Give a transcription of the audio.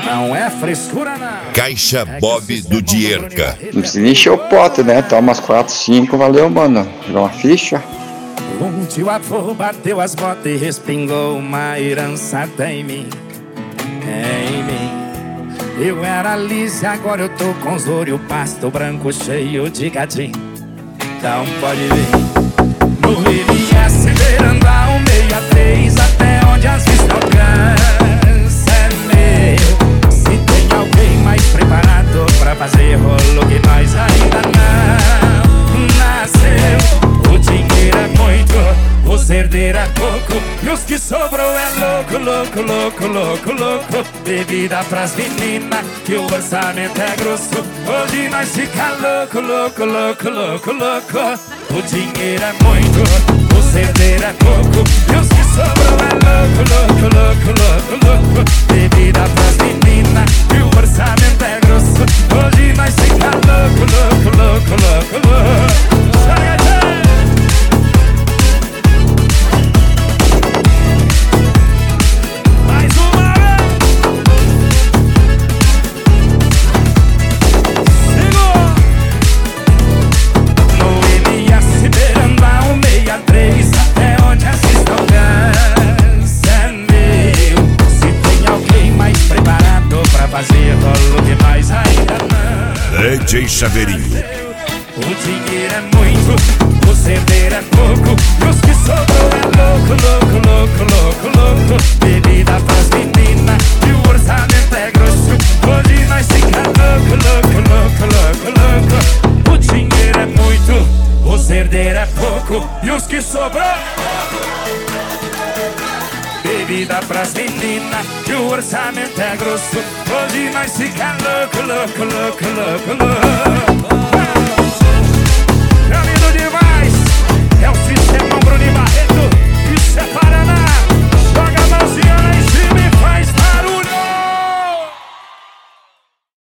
Não é frescura, não. Caixa Bob do Dierka. Não precisa nem encher o pote, né? Toma umas 4, 5, valeu, mano. Dá uma ficha. Um tio avô bateu as botas e respingou uma herança até em mim. Em mim. Eu era liso e agora eu tô com os ouro e o pasto branco cheio de gatinho. Então pode ver. No INS beirando a 163, até onde as vistas alcançam é meu. Se tem alguém mais preparado pra fazer rolo que nós ainda não nasceu. O dinheiro é muito, os herdeiros é pouco, e os que sobrou é louco, louco, louco, louco, louco. Bebida pras meninas, que o orçamento é grosso. Hoje nós fica louco, louco, louco, louco, louco. O dinheiro é muito, os herdeiros é pouco, e os que sobrou é louco, louco, louco, louco, louco. Bebida pras meninas, que o orçamento é grosso. Hoje nós fica louco, louco, louco, louco, louco. Fazer rolo que mais ainda não. DJ Chaveirinho. O dinheiro é muito, o cerdeiro é pouco, e os que sobrou é louco, louco, louco, louco, louco. Bebida pras meninas, e o orçamento é grosso. Hoje nós fica louco, louco, louco, louco, louco. O dinheiro é muito, o cerdeiro é pouco, e os que sobrou bebida pras meninas, que o orçamento é grosso. Hoje nós fica louco, louco, louco, louco, louco.